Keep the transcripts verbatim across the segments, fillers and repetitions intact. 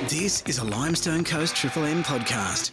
This is a Limestone Coast Triple M podcast.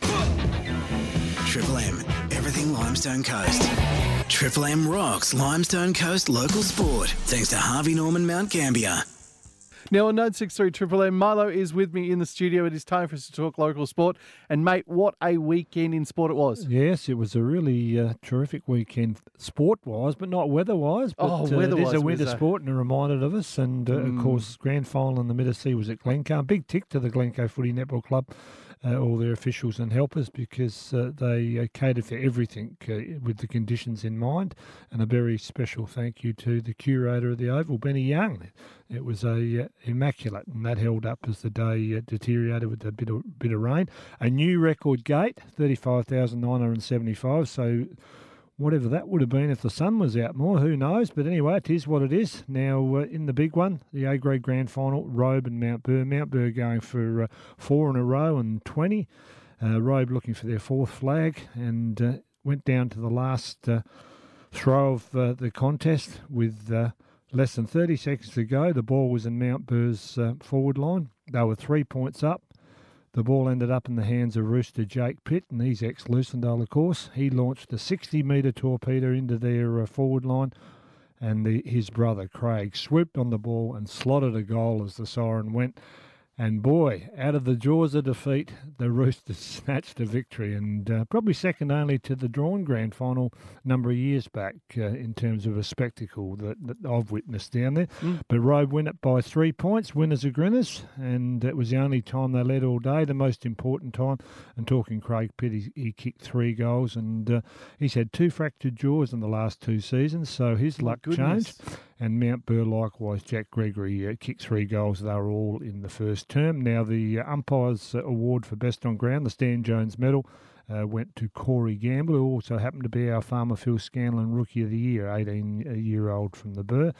Triple M, everything Limestone Coast. Triple M rocks Limestone Coast local sport, thanks to Harvey Norman Mount Gambier. Now on nine six three Triple M, Marlo is with me in the studio. It is time for us to talk local sport. And mate, what a weekend in sport it was. Yes, it was a really uh, terrific weekend sport-wise, but not weather-wise. But, Oh, uh, weather-wise, it is a winter was, uh, sport and it reminded of us. And, uh, Mm. of course, grand final in the Mid-Sea was at Glencoe. Big tick to the Glencoe Footy Netball Club, uh, all their officials and helpers, because uh, they uh, catered for everything uh, with the conditions in mind. And a very special thank you to the curator of the Oval, Benny Young. It was a uh, immaculate, and that held up as the day uh, deteriorated with a bit of bit of rain. A new record gate, thirty-five thousand nine hundred seventy-five. So whatever that would have been if the sun was out more, who knows? But anyway, it is what it is. Now uh, in the big one, the A grade grand final, Robe and Mount Burr. Mount Burr going for uh, four in a row and twenty. Uh, Robe looking for their fourth flag, and uh, went down to the last uh, throw of uh, the contest with Uh, less than thirty seconds to go. The ball was in Mount Burr's uh, forward line. They were three points up. The ball ended up in the hands of Rooster Jake Pitt, and he's ex-Lucendale, of course. He launched a sixty-metre torpedo into their uh, forward line, and the, his brother, Craig, swooped on the ball and slotted a goal as the siren went. And boy, out of the jaws of defeat, the Roosters snatched a victory, and uh, probably second only to the drawn grand final a number of years back uh, in terms of a spectacle that, that I've witnessed down there. Mm. But Robe win it by three points, winners are grinners, and it was the only time they led all day, the most important time. And talking Craig Pitt, he, he kicked three goals, and uh, he's had two fractured jaws in the last two seasons, so his luck goodness. changed. And Mount Burr, likewise, Jack Gregory uh, kicked three goals. They were all in the first term. Now, the uh, umpires' uh, award for best on ground, the Stan Jones medal, uh, went to Corey Gamble, who also happened to be our farmer Phil Scanlon Rookie of the Year, eighteen-year-old from the Burr.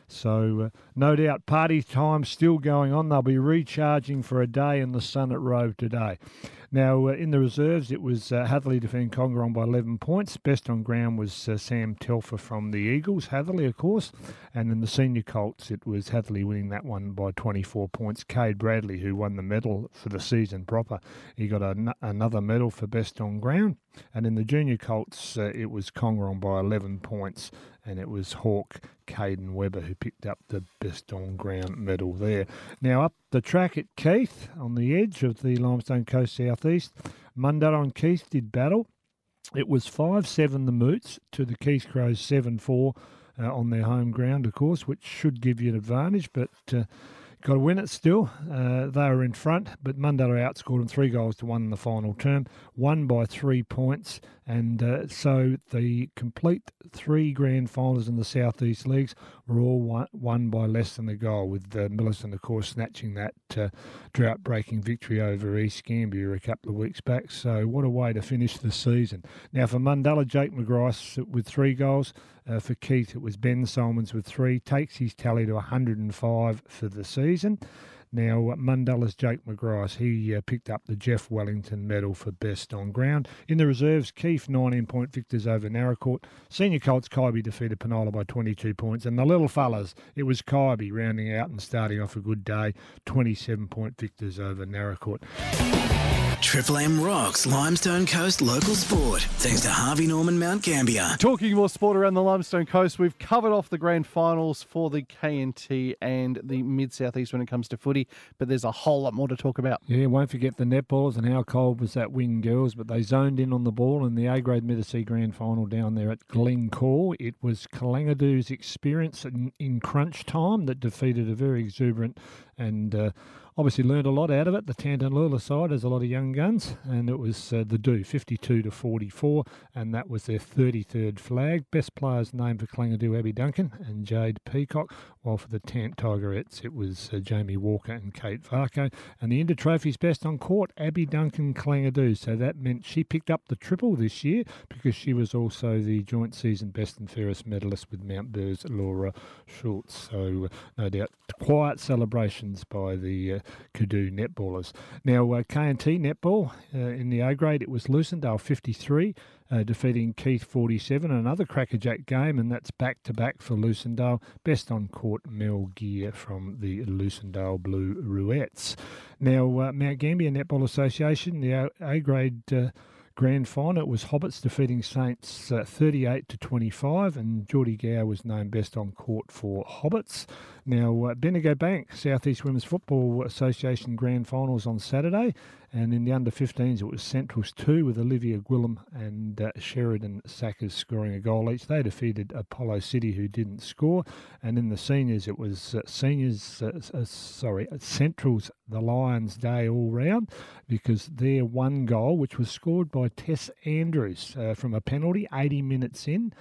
So, uh, no doubt, party time still going on. They'll be recharging for a day in the sun at Robe today. Now, uh, in the reserves, it was uh, Hatherley defeating Conger by eleven points. Best on ground was uh, Sam Telfer from the Eagles, Hatherley, of course. And in the senior Colts, it was Hatherley winning that one by twenty-four points. Cade Bradley, who won the medal for the season proper, he got a, another medal for best on ground. And in the junior Colts, uh, it was Conger by eleven points, and it was Hawk Caden Webber who picked up the best on ground medal there. Now up the track at Keith, on the edge of the Limestone Coast Southeast, Mundara and Keith did battle. It was five seven the Moots to the Keith Crows seven four uh, on their home ground, of course, which should give you an advantage, but uh, got to win it still. Uh, they were in front, but Mundara outscored them three goals to one in the final term, won by three points. And uh, so the complete three grand finals in the Southeast Leagues were all won, won by less than a goal, with uh, Millicent, of course, snatching that uh, drought-breaking victory over East Gambier a couple of weeks back. So what a way to finish the season. Now for Mundala, Jake McGrice with three goals. Uh, for Keith, it was Ben Solomons with three. Takes his tally to one hundred and five for the season. Now, Mundala's Jake McGrice, he uh, picked up the Jeff Wellington medal for best on ground. In the reserves, Keith, nineteen-point victors over Narracourt. Senior Colts, Kaiby defeated Penola by twenty-two points. And the little fellas, it was Kaiby rounding out and starting off a good day, twenty-seven-point victors over Narracourt. Triple M rocks Limestone Coast local sport, thanks to Harvey Norman Mount Gambier. Talking more sport around the Limestone Coast, we've covered off the grand finals for the K N T and the Mid-South East when it comes to footy, but there's a whole lot more to talk about. Yeah, won't forget the netballs and how cold was that wind, girls, but they zoned in on the ball in the A-grade Mid-Sea grand final down there at Glencore. It was Kalangadoo's experience in, in crunch time that defeated a very exuberant and uh, obviously learned a lot out of it. The Tantanlula side has a lot of young guns, and it was uh, the Do, fifty-two to forty-four, and that was their thirty-third flag. Best players named for Kalangadoo, Abby Duncan and Jade Peacock, while for the Tant Tigerettes, it was uh, Jamie Walker and Kate Varco. And the Inter Trophy's best on court, Abby Duncan Kalangadoo. So that meant she picked up the triple this year because she was also the joint season best and fairest medalist with Mount Burr's Laura Schultz. So uh, no doubt, quiet celebration celebrations by the uh, Kudu netballers. Now, uh, K and T netball uh, in the A grade, it was Lucendale fifty-three, uh, defeating Keith forty-seven. Another crackerjack game, and that's back-to-back for Lucendale. Best on court Mel Gear from the Lucendale Blue Ruettes. Now, uh, Mount Gambier Netball Association, the A, A grade uh, grand final, it was Hobbits defeating Saints uh, thirty-eight to twenty-five, and Geordie Gow was named best on court for Hobbits. Now, uh, Bendigo Bank, South East Women's Football Association grand finals on Saturday, and in the under fifteens it was Centrals two with Olivia Gwillam and uh, Sheridan Sackers scoring a goal each. They defeated Apollo City, who didn't score, and in the seniors it was uh, seniors, uh, uh, sorry, Centrals the Lions Day all round, because their one goal, which was scored by Tess Andrews uh, from a penalty eighty minutes in,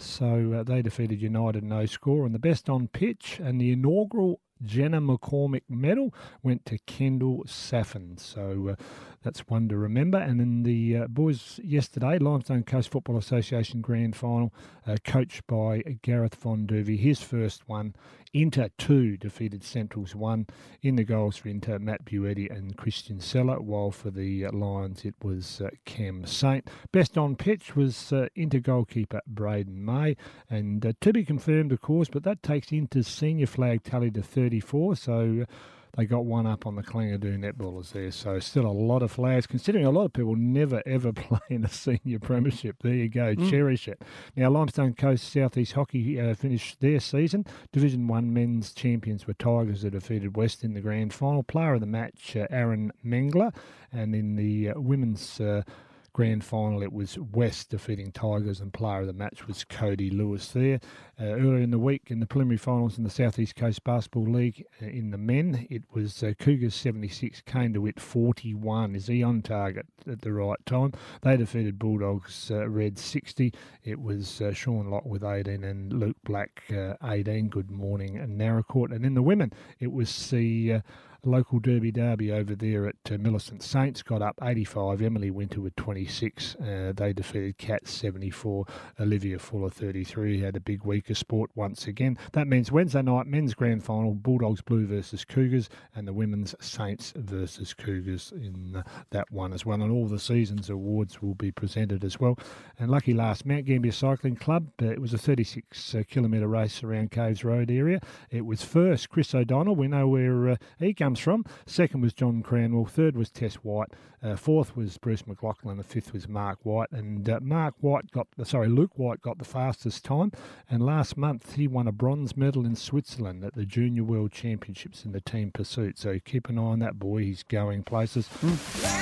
so uh, they defeated United no score. And the best on pitch and the inaugural Jenna McCormick medal went to Kendall Saffin. So uh, that's one to remember. And in the uh, boys yesterday, Limestone Coast Football Association grand final, uh, coached by Gareth Von Duvey, his first one. Inter two defeated Centrals one. In the goals for Inter, Matt Buetti and Christian Seller, while for the uh, Lions it was uh, Cam Saint. Best on pitch was uh, Inter goalkeeper Braden May, and uh, to be confirmed, of course, but that takes Inter's senior flag tally to thirty-four, so uh, they got one up on the Clangadoo netballers there. So still a lot of flags, considering a lot of people never ever play in a senior premiership. There you go, mm. Cherish it. Now, Limestone Coast South East Hockey uh, finished their season. Division one men's champions were Tigers, who defeated West in the grand final. Player of the match, uh, Aaron Mengler, and in the uh, women's uh, grand final, it was West defeating Tigers, and player of the match was Cody Lewis there. Uh, earlier in the week, in the preliminary finals in the South East Coast Basketball League, uh, in the men, it was uh, Cougars seventy-six, Kane DeWitt forty-one. Is he on target at the right time? They defeated Bulldogs uh, Red sixty. It was uh, Sean Lott with eighteen and Luke Black uh, eighteen. Good morning, and Narracourt. And in the women, it was the Uh, local Derby derby over there at uh, Millicent. Saints got up eighty-five. Emily Winter with twenty-six. Uh, they defeated Cats seventy-four. Olivia Fuller thirty-three. Had a big week of sport once again. That means Wednesday night men's grand final, Bulldogs Blue versus Cougars, and the women's Saints versus Cougars in uh, that one as well. And all the season's awards will be presented as well. And lucky last, Mount Gambier Cycling Club. Uh, it was a thirty-six kilometre race around Caves Road area. It was first Chris O'Donnell. We know where uh, he comes from. Second was John Cranwell. Third was Tess White. Uh, fourth was Bruce McLaughlin. The fifth was Mark White. And uh, Mark White got, sorry, Luke White got the fastest time. And last month he won a bronze medal in Switzerland at the Junior World Championships in the team pursuit. So keep an eye on that boy. He's going places.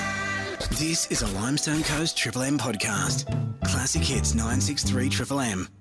Mm. This is a Limestone Coast Triple M podcast. Classic hits nine six three Triple M.